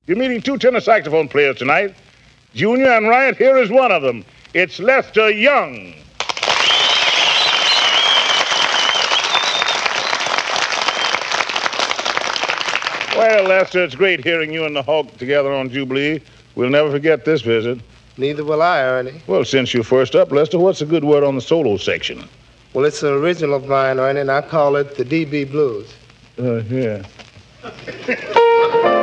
You're meeting two tenor saxophone players tonight. Junior, and right here is one of them. It's Lester Young. Well, Lester, it's great hearing you and the Hawk together on Jubilee. We'll never forget this visit. Neither will I, Ernie. Well, since you're first up, Lester, what's a good word on the solo section? Well, it's an original of mine, Ernie, and I call it the DB Blues. Yeah.